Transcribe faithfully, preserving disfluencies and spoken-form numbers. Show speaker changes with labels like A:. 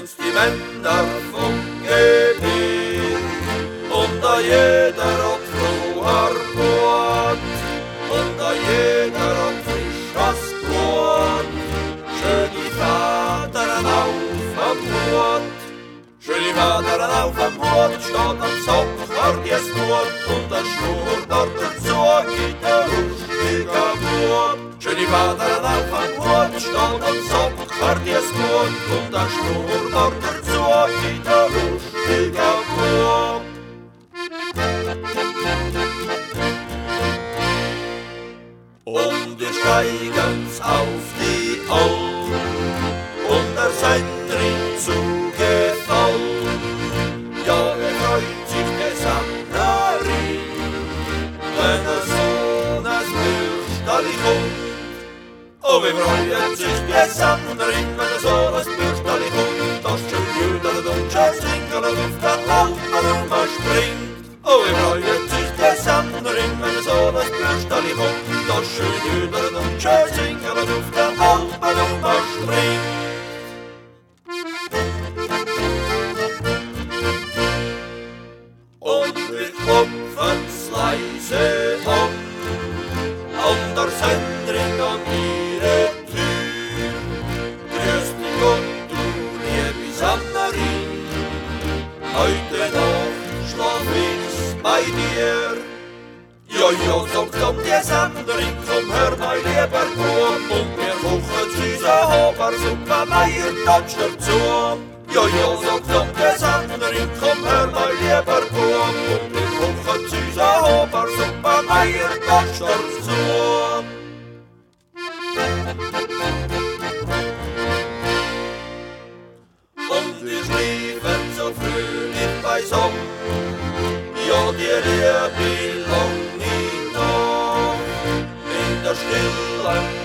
A: sind's die Männer vom Gebiet. Und a jeder hat froher Mord, und a jeder hat frisches Brot. Schöne Vätern auf am Hut, schöne Vätern auf am Hut, steht am Socker dies Not, und der Schnur dort dazu geht der rustiger Bub. Schöne Vätern auf am Hut, steht am Socker dies Not, und der Schnur dort dazu geht der rustiger Bub. Und wir steigen's auf die Alm, und der Sendring zu Gefallen. Ja, wer freut sich der Sannerin, wenn er so nas Bürstali kommt. Oh, wer freut sich der Sannerin, wenn er so nas Bürstali kommt. Das schön jüdert und schön singelt auf der Alpen umspringt. Oh, wer freut sich der Sannerin, wenn er so nas Bürstali kommt. Das schön jüdert und schön singelt auf der Alpen umspringt. Und wir klopfen's leise an, an der Sendring an ihre Tür. Grüß dich Gott, du liebe Sannerin, heute Nacht schlaf ich's bei dir. Ja, ja, sagt dann die Sannerin, komm hör mein lieber Bub, und wir kochen süße Habersuppe, Meier tatsch dazu. Ja, ja, sagt dann die Sannerin, komm hör mein lieber Bub, und wir kochen süße Habersuppe, Meier tatsch dazu. Und wir schliefen so fröhlich beisammen, ja, die Liebe lang in der Stille